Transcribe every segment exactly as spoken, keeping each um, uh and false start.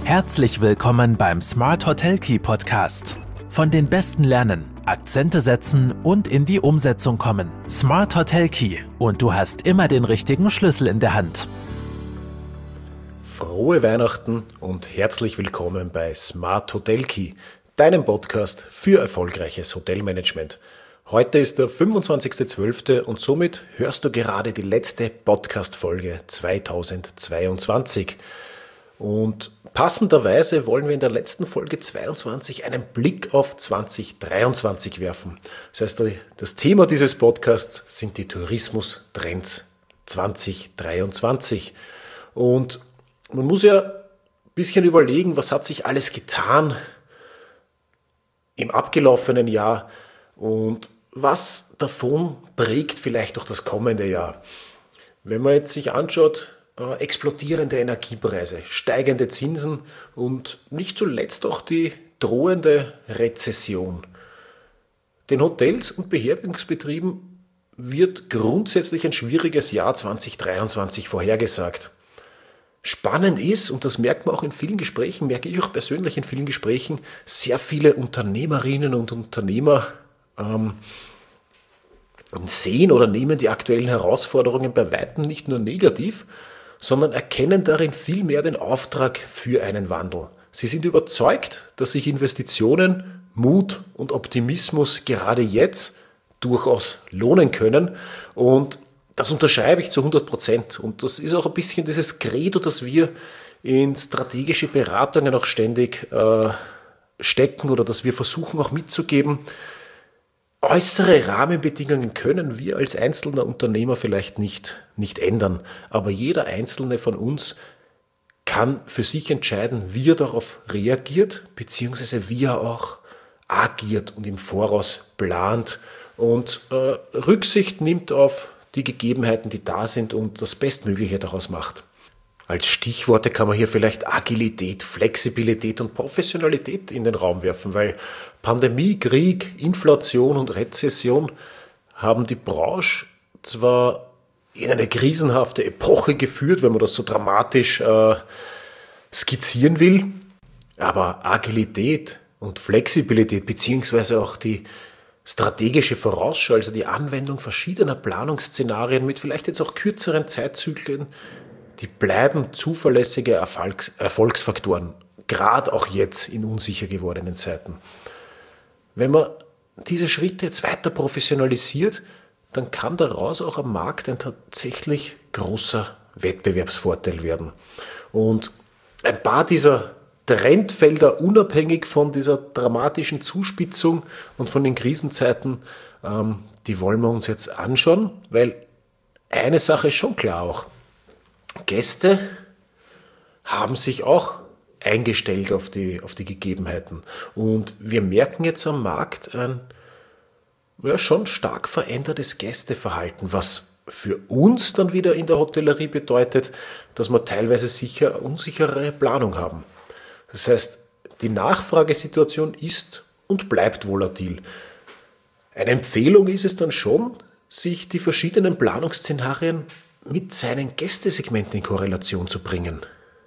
Herzlich willkommen beim Smart Hotel Key Podcast. Von den Besten lernen, Akzente setzen und in die Umsetzung kommen. Smart Hotel Key und du hast immer den richtigen Schlüssel in der Hand. Frohe Weihnachten und herzlich willkommen bei Smart Hotel Key, deinem Podcast für erfolgreiches Hotelmanagement. Heute ist der fünfundzwanzigster zwölfter und somit hörst du gerade die letzte Podcast-Folge zweitausendzweiundzwanzig. Und passenderweise wollen wir in der letzten Folge zweiundzwanzig einen Blick auf zweitausenddreiundzwanzig werfen. Das heißt, das Thema dieses Podcasts sind die Tourismus-Trends zweitausenddreiundzwanzig. Und man muss ja ein bisschen überlegen, was hat sich alles getan im abgelaufenen Jahr und was davon prägt vielleicht auch das kommende Jahr. Wenn man jetzt sich anschaut, äh, explodierende Energiepreise, steigende Zinsen und nicht zuletzt auch die drohende Rezession. Den Hotels und Beherbergungsbetrieben wird grundsätzlich ein schwieriges Jahr zweitausenddreiundzwanzig vorhergesagt. Spannend ist, und das merkt man auch in vielen Gesprächen, merke ich auch persönlich in vielen Gesprächen, sehr viele Unternehmerinnen und Unternehmer ähm, sehen oder nehmen die aktuellen Herausforderungen bei weitem nicht nur negativ, sondern erkennen darin vielmehr den Auftrag für einen Wandel. Sie sind überzeugt, dass sich Investitionen, Mut und Optimismus gerade jetzt durchaus lohnen können, und das unterschreibe ich zu hundert Prozent. Und das ist auch ein bisschen dieses Credo, das wir in strategische Beratungen auch ständig äh, stecken oder das wir versuchen auch mitzugeben. Äußere Rahmenbedingungen können wir als einzelner Unternehmer vielleicht nicht, nicht ändern, aber jeder Einzelne von uns kann für sich entscheiden, wie er darauf reagiert, beziehungsweise wie er auch agiert und im Voraus plant und äh, Rücksicht nimmt auf die Gegebenheiten, die da sind und das Bestmögliche daraus macht. Als Stichworte kann man hier vielleicht Agilität, Flexibilität und Professionalität in den Raum werfen, weil Pandemie, Krieg, Inflation und Rezession haben die Branche zwar in eine krisenhafte Epoche geführt, wenn man das so dramatisch äh, skizzieren will, aber Agilität und Flexibilität beziehungsweise auch die strategische Vorausschau, also die Anwendung verschiedener Planungsszenarien mit vielleicht jetzt auch kürzeren Zeitzyklen, die bleiben zuverlässige Erfolgs- Erfolgsfaktoren, gerade auch jetzt in unsicher gewordenen Zeiten. Wenn man diese Schritte jetzt weiter professionalisiert, dann kann daraus auch am Markt ein tatsächlich großer Wettbewerbsvorteil werden. Und ein paar dieser Trendfelder, unabhängig von dieser dramatischen Zuspitzung und von den Krisenzeiten, ähm, die wollen wir uns jetzt anschauen, weil eine Sache ist schon klar auch. Gäste haben sich auch eingestellt auf die, auf die Gegebenheiten. Und wir merken jetzt am Markt ein ja, schon stark verändertes Gästeverhalten, was für uns dann wieder in der Hotellerie bedeutet, dass wir teilweise sicher unsichere Planung haben. Das heißt, die Nachfragesituation ist und bleibt volatil. Eine Empfehlung ist es dann schon, sich die verschiedenen Planungsszenarien mit seinen Gästesegmenten in Korrelation zu bringen.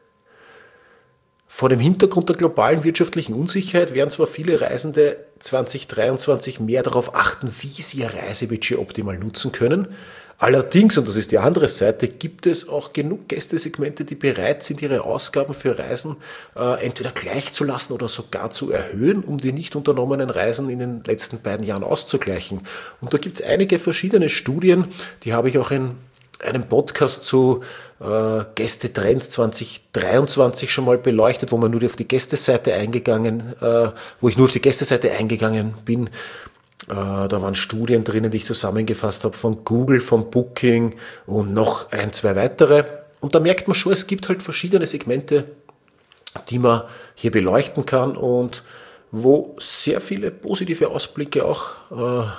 Vor dem Hintergrund der globalen wirtschaftlichen Unsicherheit werden zwar viele Reisende zweitausenddreiundzwanzig mehr darauf achten, wie sie ihr Reisebudget optimal nutzen können. Allerdings, und das ist die andere Seite, gibt es auch genug Gästesegmente, die bereit sind, ihre Ausgaben für Reisen äh, entweder gleich zu lassen oder sogar zu erhöhen, um die nicht unternommenen Reisen in den letzten beiden Jahren auszugleichen. Und da gibt es einige verschiedene Studien, die habe ich auch in einem Podcast zu äh, Gästetrends zweitausenddreiundzwanzig schon mal beleuchtet, wo man nur auf die Gästeseite eingegangen, äh, wo ich nur auf die Gästeseite eingegangen bin. Äh, da waren Studien drinnen, die ich zusammengefasst habe von Google, von Booking und noch ein, zwei weitere. Und da merkt man schon, es gibt halt verschiedene Segmente, die man hier beleuchten kann und wo sehr viele positive Ausblicke auch äh,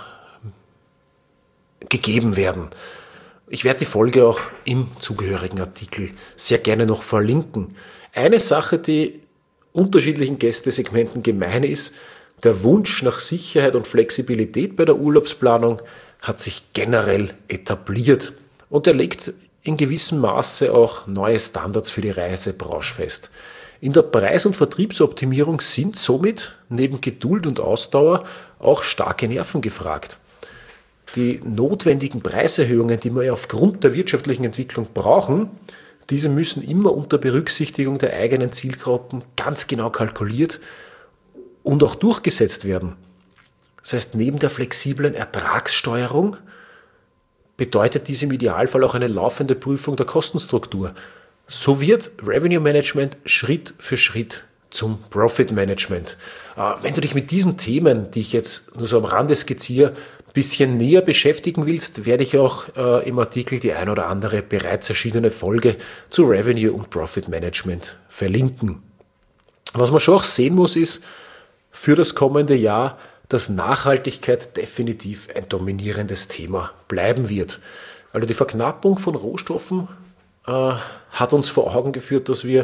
gegeben werden. Ich werde die Folge auch im zugehörigen Artikel sehr gerne noch verlinken. Eine Sache, die unterschiedlichen Gästesegmenten gemein ist, der Wunsch nach Sicherheit und Flexibilität bei der Urlaubsplanung hat sich generell etabliert. Und er legt in gewissem Maße auch neue Standards für die Reisebranche fest. In der Preis- und Vertriebsoptimierung sind somit neben Geduld und Ausdauer auch starke Nerven gefragt. Die notwendigen Preiserhöhungen, die wir ja aufgrund der wirtschaftlichen Entwicklung brauchen, diese müssen immer unter Berücksichtigung der eigenen Zielgruppen ganz genau kalkuliert und auch durchgesetzt werden. Das heißt, neben der flexiblen Ertragssteuerung bedeutet dies im Idealfall auch eine laufende Prüfung der Kostenstruktur. So wird Revenue Management Schritt für Schritt zum Profit Management. Wenn du dich mit diesen Themen, die ich jetzt nur so am Rande skizziere, ein bisschen näher beschäftigen willst, werde ich auch im Artikel die ein oder andere bereits erschienene Folge zu Revenue und Profit Management verlinken. Was man schon auch sehen muss, ist für das kommende Jahr, dass Nachhaltigkeit definitiv ein dominierendes Thema bleiben wird. Also die Verknappung von Rohstoffen äh, hat uns vor Augen geführt, dass wir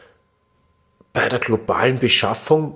bei der globalen Beschaffung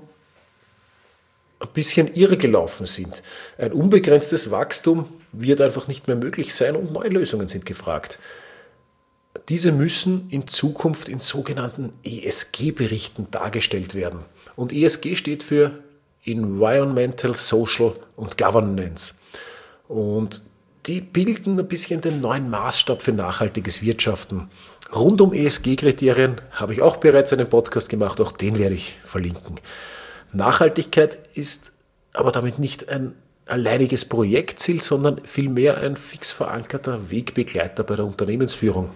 ein bisschen irregelaufen sind. Ein unbegrenztes Wachstum wird einfach nicht mehr möglich sein und neue Lösungen sind gefragt. Diese müssen in Zukunft in sogenannten E S G-Berichten dargestellt werden. Und E S G steht für Environmental, Social und Governance. Und die bilden ein bisschen den neuen Maßstab für nachhaltiges Wirtschaften. Rund um E S G-Kriterien habe ich auch bereits einen Podcast gemacht, auch den werde ich verlinken. Nachhaltigkeit ist aber damit nicht ein alleiniges Projektziel, sondern vielmehr ein fix verankerter Wegbegleiter bei der Unternehmensführung.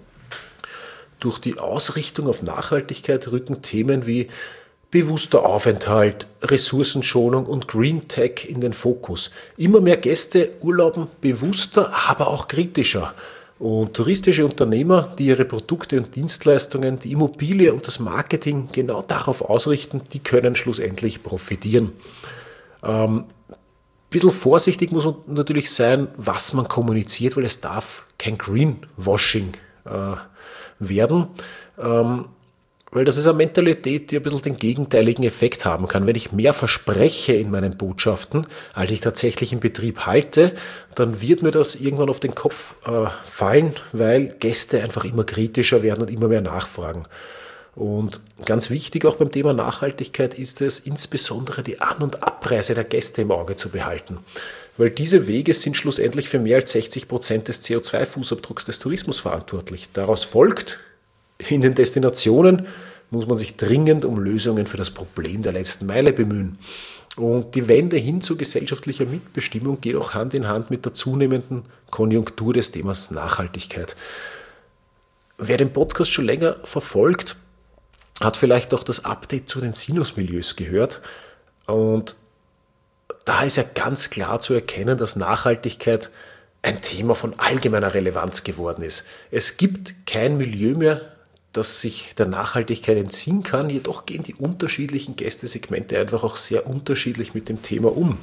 Durch die Ausrichtung auf Nachhaltigkeit rücken Themen wie bewusster Aufenthalt, Ressourcenschonung und Green Tech in den Fokus. Immer mehr Gäste urlauben bewusster, aber auch kritischer. Und touristische Unternehmer, die ihre Produkte und Dienstleistungen, die Immobilie und das Marketing genau darauf ausrichten, die können schlussendlich profitieren. Ähm, ein bisschen vorsichtig muss man natürlich sein, was man kommuniziert, weil es darf kein Greenwashing äh, werden. Ähm, Weil das ist eine Mentalität, die ein bisschen den gegenteiligen Effekt haben kann. Wenn ich mehr verspreche in meinen Botschaften, als ich tatsächlich im Betrieb halte, dann wird mir das irgendwann auf den Kopf äh, fallen, weil Gäste einfach immer kritischer werden und immer mehr nachfragen. Und ganz wichtig auch beim Thema Nachhaltigkeit ist es, insbesondere die An- und Abreise der Gäste im Auge zu behalten. Weil diese Wege sind schlussendlich für mehr als sechzig Prozent des C O zwei Fußabdrucks des Tourismus verantwortlich. Daraus folgt, in den Destinationen muss man sich dringend um Lösungen für das Problem der letzten Meile bemühen. Und die Wende hin zu gesellschaftlicher Mitbestimmung geht auch Hand in Hand mit der zunehmenden Konjunktur des Themas Nachhaltigkeit. Wer den Podcast schon länger verfolgt, hat vielleicht auch das Update zu den Sinusmilieus gehört. Und da ist ja ganz klar zu erkennen, dass Nachhaltigkeit ein Thema von allgemeiner Relevanz geworden ist. Es gibt kein Milieu mehr, das sich der Nachhaltigkeit entziehen kann, jedoch gehen die unterschiedlichen Gästesegmente einfach auch sehr unterschiedlich mit dem Thema um.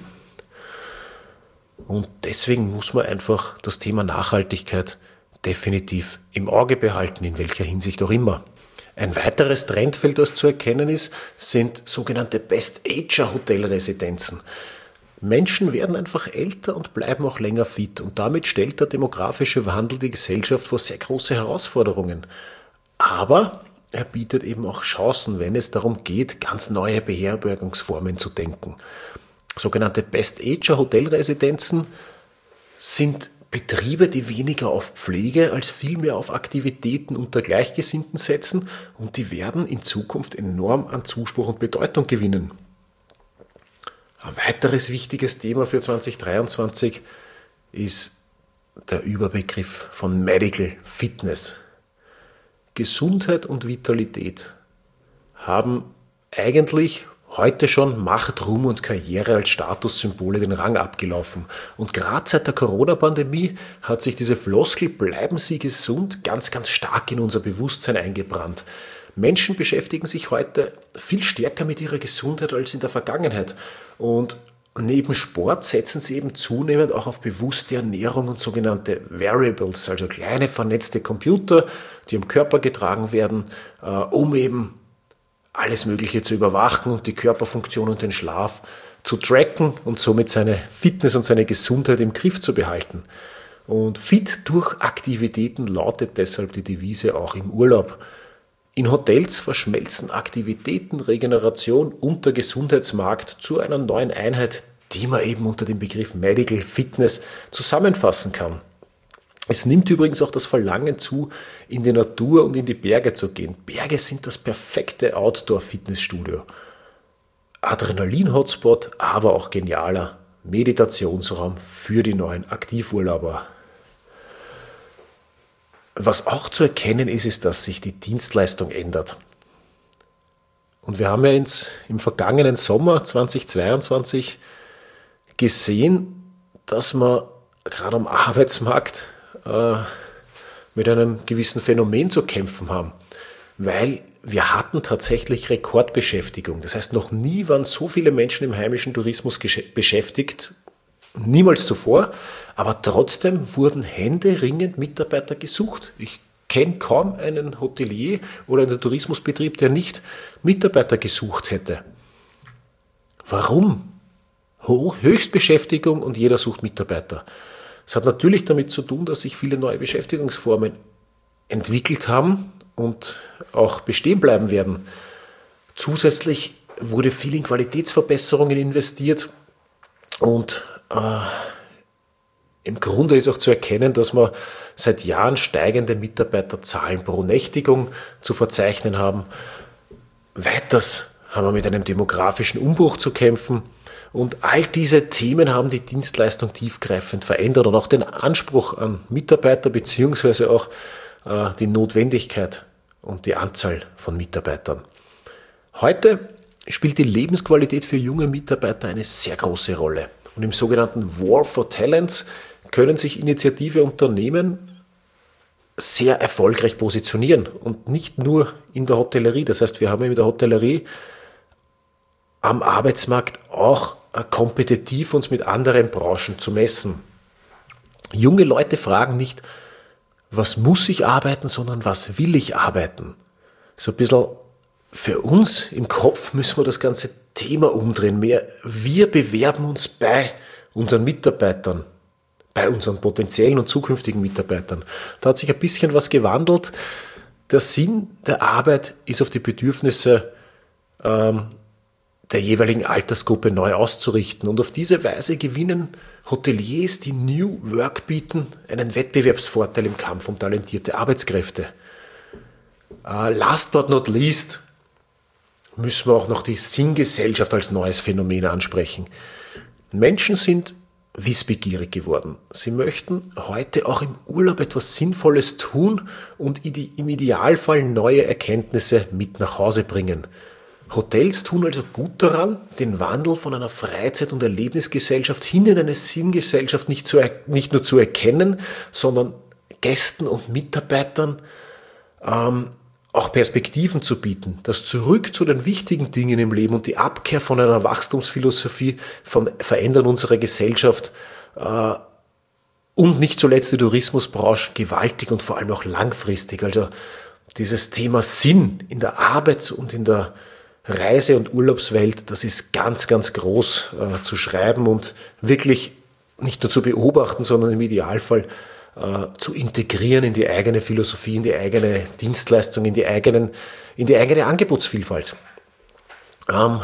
Und deswegen muss man einfach das Thema Nachhaltigkeit definitiv im Auge behalten, in welcher Hinsicht auch immer. Ein weiteres Trendfeld, das zu erkennen ist, sind sogenannte Best-Ager-Hotelresidenzen. Menschen werden einfach älter und bleiben auch länger fit und damit stellt der demografische Wandel die Gesellschaft vor sehr große Herausforderungen. Aber er bietet eben auch Chancen, wenn es darum geht, ganz neue Beherbergungsformen zu denken. Sogenannte Best-Ager-Hotelresidenzen sind Betriebe, die weniger auf Pflege als vielmehr auf Aktivitäten unter Gleichgesinnten setzen und die werden in Zukunft enorm an Zuspruch und Bedeutung gewinnen. Ein weiteres wichtiges Thema für zwanzig dreiundzwanzig ist der Überbegriff von Medical Fitness. Gesundheit und Vitalität haben eigentlich heute schon Macht, Ruhm und Karriere als Statussymbole den Rang abgelaufen. Und gerade seit der Corona-Pandemie hat sich diese Floskel "Bleiben Sie gesund" ganz, ganz stark in unser Bewusstsein eingebrannt. Menschen beschäftigen sich heute viel stärker mit ihrer Gesundheit als in der Vergangenheit. Und neben Sport setzen sie eben zunehmend auch auf bewusste Ernährung und sogenannte Wearables, also kleine vernetzte Computer, die am Körper getragen werden, äh, um eben alles Mögliche zu überwachen und die Körperfunktion und den Schlaf zu tracken und somit seine Fitness und seine Gesundheit im Griff zu behalten. Und fit durch Aktivitäten lautet deshalb die Devise auch im Urlaub. In Hotels verschmelzen Aktivitäten, Regeneration und der Gesundheitsmarkt zu einer neuen Einheit, die man eben unter dem Begriff Medical Fitness zusammenfassen kann. Es nimmt übrigens auch das Verlangen zu, in die Natur und in die Berge zu gehen. Berge sind das perfekte Outdoor-Fitnessstudio. Adrenalin-Hotspot, aber auch genialer Meditationsraum für die neuen Aktivurlauber. Was auch zu erkennen ist, ist, dass sich die Dienstleistung ändert. Und wir haben ja ins, im vergangenen Sommer zweitausendzweiundzwanzig gesehen, dass man gerade am Arbeitsmarkt äh, mit einem gewissen Phänomen zu kämpfen haben, weil wir hatten tatsächlich Rekordbeschäftigung. Das heißt, noch nie waren so viele Menschen im heimischen Tourismus beschäftigt, niemals zuvor, aber trotzdem wurden händeringend Mitarbeiter gesucht. Ich kenne kaum einen Hotelier oder einen Tourismusbetrieb, der nicht Mitarbeiter gesucht hätte. Warum? Hoch, Höchstbeschäftigung und jeder sucht Mitarbeiter. Es hat natürlich damit zu tun, dass sich viele neue Beschäftigungsformen entwickelt haben und auch bestehen bleiben werden. Zusätzlich wurde viel in Qualitätsverbesserungen investiert und äh, im Grunde ist auch zu erkennen, dass wir seit Jahren steigende Mitarbeiterzahlen pro Nächtigung zu verzeichnen haben. Weiters haben wir mit einem demografischen Umbruch zu kämpfen. Und all diese Themen haben die Dienstleistung tiefgreifend verändert und auch den Anspruch an Mitarbeiter beziehungsweise auch äh, die Notwendigkeit und die Anzahl von Mitarbeitern. Heute spielt die Lebensqualität für junge Mitarbeiter eine sehr große Rolle. Und im sogenannten War for Talents können sich initiative Unternehmen sehr erfolgreich positionieren und nicht nur in der Hotellerie. Das heißt, wir haben in der Hotellerie am Arbeitsmarkt auch kompetitiv uns mit anderen Branchen zu messen. Junge Leute fragen nicht, was muss ich arbeiten, sondern was will ich arbeiten? So ein bisschen für uns im Kopf müssen wir das ganze Thema umdrehen. Mehr, wir bewerben uns bei unseren Mitarbeitern, bei unseren potenziellen und zukünftigen Mitarbeitern. Da hat sich ein bisschen was gewandelt. Der Sinn der Arbeit ist auf die Bedürfnisse ähm, der jeweiligen Altersgruppe neu auszurichten. Und auf diese Weise gewinnen Hoteliers, die New Work bieten, einen Wettbewerbsvorteil im Kampf um talentierte Arbeitskräfte. Uh, last but not least müssen wir auch noch die Sinngesellschaft als neues Phänomen ansprechen. Menschen sind wissbegierig geworden. Sie möchten heute auch im Urlaub etwas Sinnvolles tun und im Idealfall neue Erkenntnisse mit nach Hause bringen. Hotels tun also gut daran, den Wandel von einer Freizeit- und Erlebnisgesellschaft hin in eine Sinngesellschaft nicht, zu, nicht nur zu erkennen, sondern Gästen und Mitarbeitern ähm, auch Perspektiven zu bieten. Das Zurück zu den wichtigen Dingen im Leben und die Abkehr von einer Wachstumsphilosophie von Verändern unserer Gesellschaft äh, und nicht zuletzt die Tourismusbranche gewaltig und vor allem auch langfristig. Also dieses Thema Sinn in der Arbeits- und in der Reise- und Urlaubswelt, das ist ganz, ganz groß äh, zu schreiben und wirklich nicht nur zu beobachten, sondern im Idealfall äh, zu integrieren in die eigene Philosophie, in die eigene Dienstleistung, in die, eigenen, in die eigene Angebotsvielfalt. Ähm,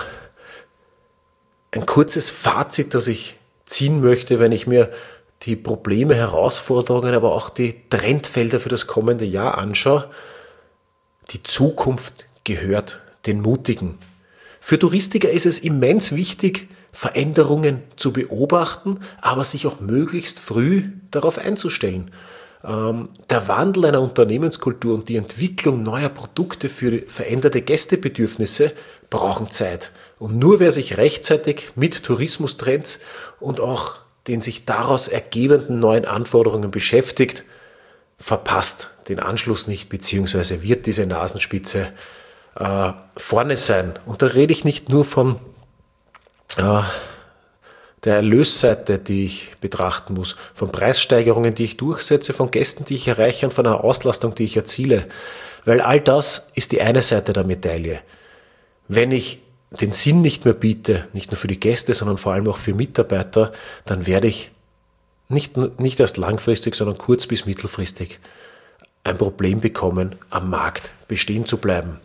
ein kurzes Fazit, das ich ziehen möchte, wenn ich mir die Probleme, Herausforderungen, aber auch die Trendfelder für das kommende Jahr anschaue. Die Zukunft gehört den Mutigen. Für Touristiker ist es immens wichtig, Veränderungen zu beobachten, aber sich auch möglichst früh darauf einzustellen. Ähm, der Wandel einer Unternehmenskultur und die Entwicklung neuer Produkte für veränderte Gästebedürfnisse brauchen Zeit. Und nur wer sich rechtzeitig mit Tourismustrends und auch den sich daraus ergebenden neuen Anforderungen beschäftigt, verpasst den Anschluss nicht, beziehungsweise wird diese Nasenspitze äh, vorne sein. Und da rede ich nicht nur von äh, der Erlösseite, die ich betrachten muss, von Preissteigerungen, die ich durchsetze, von Gästen, die ich erreiche und von einer Auslastung, die ich erziele. Weil all das ist die eine Seite der Medaille. Wenn ich den Sinn nicht mehr biete, nicht nur für die Gäste, sondern vor allem auch für Mitarbeiter, dann werde ich nicht, nicht erst langfristig, sondern kurz- bis mittelfristig ein Problem bekommen, am Markt bestehen zu bleiben.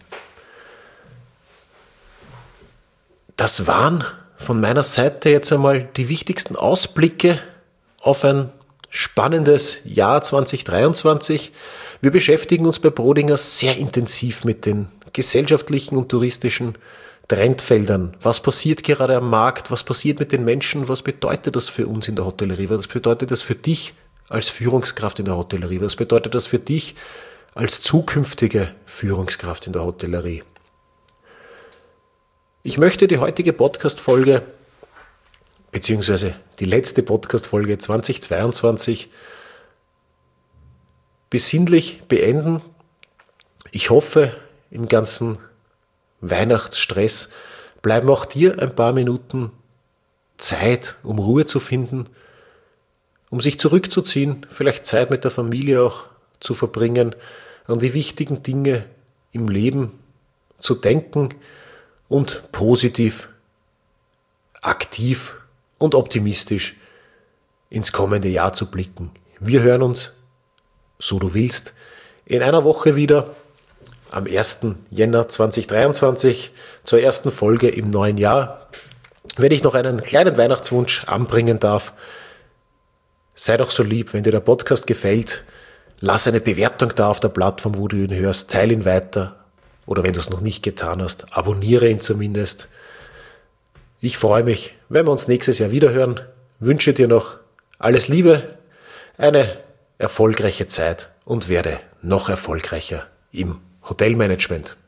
Das waren von meiner Seite jetzt einmal die wichtigsten Ausblicke auf ein spannendes Jahr zwanzig dreiundzwanzig. Wir beschäftigen uns bei Brodinger sehr intensiv mit den gesellschaftlichen und touristischen Trendfeldern. Was passiert gerade am Markt? Was passiert mit den Menschen? Was bedeutet das für uns in der Hotellerie? Was bedeutet das für dich als Führungskraft in der Hotellerie? Was bedeutet das für dich als zukünftige Führungskraft in der Hotellerie? Ich möchte die heutige Podcast-Folge, beziehungsweise die letzte Podcast-Folge zwanzig zweiundzwanzig, besinnlich beenden. Ich hoffe, im ganzen Weihnachtsstress bleiben auch dir ein paar Minuten Zeit, um Ruhe zu finden, um sich zurückzuziehen, vielleicht Zeit mit der Familie auch zu verbringen, an die wichtigen Dinge im Leben zu denken und positiv, aktiv und optimistisch ins kommende Jahr zu blicken. Wir hören uns, so du willst, in einer Woche wieder, am ersten Jänner zwanzig dreiundzwanzig, zur ersten Folge im neuen Jahr. Wenn ich noch einen kleinen Weihnachtswunsch anbringen darf, sei doch so lieb, wenn dir der Podcast gefällt, lass eine Bewertung da auf der Plattform, wo du ihn hörst, teile ihn weiter oder wenn du es noch nicht getan hast, abonniere ihn zumindest. Ich freue mich, wenn wir uns nächstes Jahr wieder hören, wünsche dir noch alles Liebe, eine erfolgreiche Zeit und werde noch erfolgreicher im Hotelmanagement.